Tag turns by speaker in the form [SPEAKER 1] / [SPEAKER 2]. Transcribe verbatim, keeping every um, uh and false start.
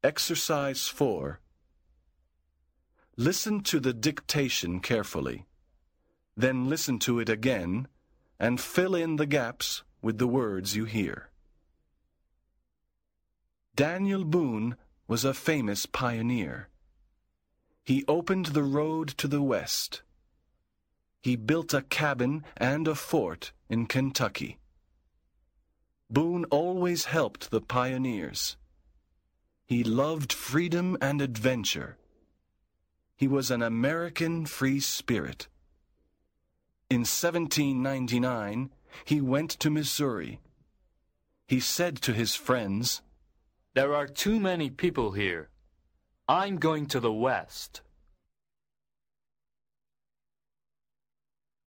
[SPEAKER 1] Exercise four. Listen to the dictation carefully. Then listen to it again and fill in the gaps with the words you hear. Daniel Boone was a famous pioneer. He opened the road to the west. He built a cabin and a fort in Kentucky. Boone always helped the pioneers. He loved freedom and adventure. He was an American free spirit. In seventeen ninety-nine, he went to Missouri. He said to his friends,
[SPEAKER 2] "There are too many people here. I'm going to the west."